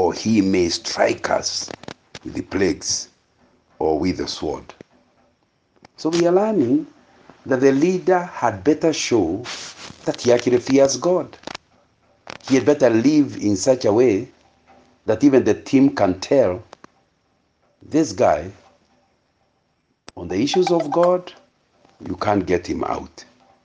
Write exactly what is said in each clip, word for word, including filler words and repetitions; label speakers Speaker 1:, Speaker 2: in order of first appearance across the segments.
Speaker 1: or he may strike us with the plagues or with the sword. So we are learning that the leader had better show that he actually fears God. He had better live in such a way that even the team can tell this guy, on the issues of God, you can't get him out.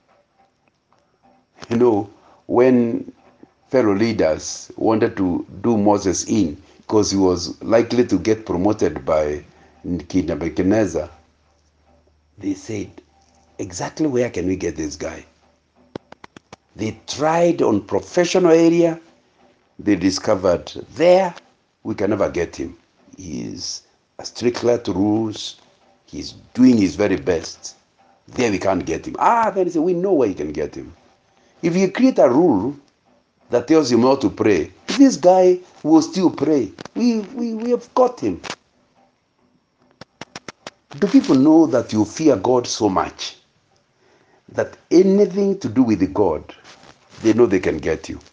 Speaker 1: You know, when fellow leaders wanted to do Moses in because he was likely to get promoted by King Nebuchadnezzar, they said, exactly where can we get this guy? They tried on professional area. They discovered there we can never get him. He's a stickler to rules. He's doing his very best. There we can't get him. Ah, then they say, we know where you can get him. If you create a rule that tells him how to pray, this guy will still pray. We, we, we have got him. Do people know that you fear God so much that anything to do with God, they know they can get you?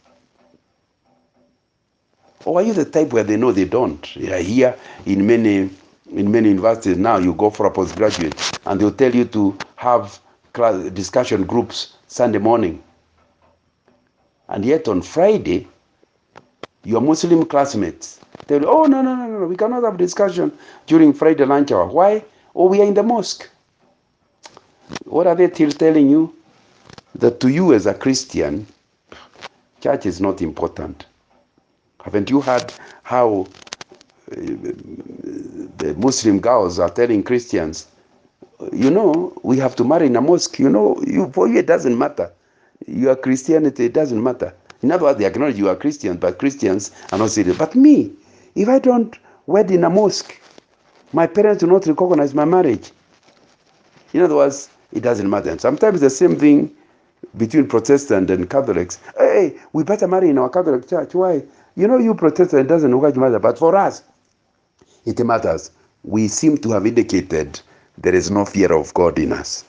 Speaker 1: Or are you the type where they know they don't? Yeah, here in many in many universities now, you go for a postgraduate and they'll tell you to have class discussion groups Sunday morning. And yet on Friday, your Muslim classmates tell you, oh, no, no, no, no, we cannot have discussion during Friday lunch hour. Why? Oh, we are in the mosque. What are they still telling you? That to you as a Christian, church is not important. Haven't you heard how uh, the Muslim girls are telling Christians, you know, we have to marry in a mosque. You know, you, for you it doesn't matter. You are Christianity, it doesn't matter. In other words, they acknowledge you are Christian, but Christians are not serious. But me, if I don't wed in a mosque, my parents do not recognize my marriage. In other words, it doesn't matter. And sometimes the same thing between Protestant and Catholics. Hey, we better marry in our Catholic church. Why? You know, you Protestant, it doesn't quite matter. But for us, it matters. We seem to have indicated there is no fear of God in us.